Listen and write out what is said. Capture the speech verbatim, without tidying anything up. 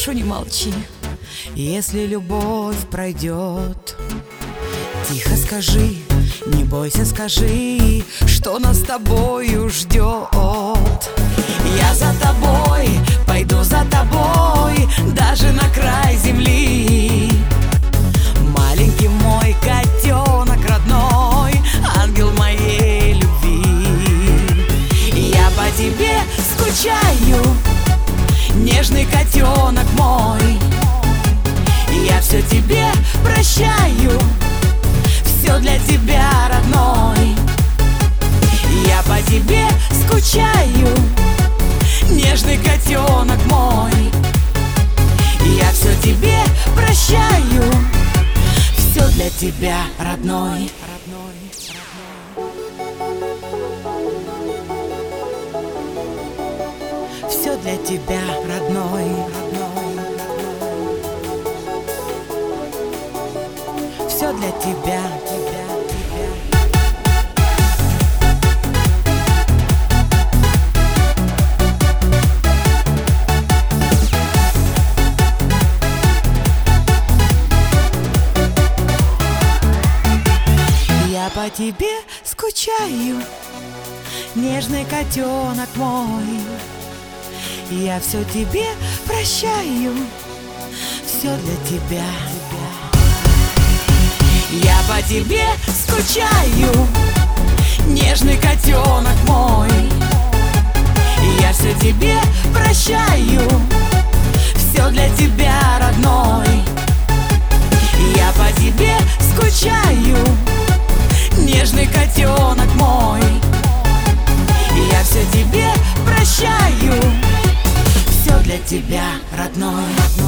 прошу, не молчи. Если любовь пройдет, тихо скажи, не бойся, скажи, что нас с тобою ждет. Я за тобой, пойду за тобой, даже на край земли. Маленький мой котенок родной, ангел моей любви. Я по тебе скучаю, нежный котенок мой. Я все тебе прощаю, все для тебя, родной. Я по тебе скучаю, нежный котенок мой. Я все тебе прощаю, все для тебя, родной. Все для тебя, родной. Все для тебя. Я по тебе скучаю, нежный котенок мой. Я все тебе прощаю, все для тебя. Я по тебе скучаю, нежный котенок мой. Я все тебе прощаю, все для тебя, родной. Я по тебе скучаю, нежный котенок мой. Я все тебе прощаю, все для тебя, родной.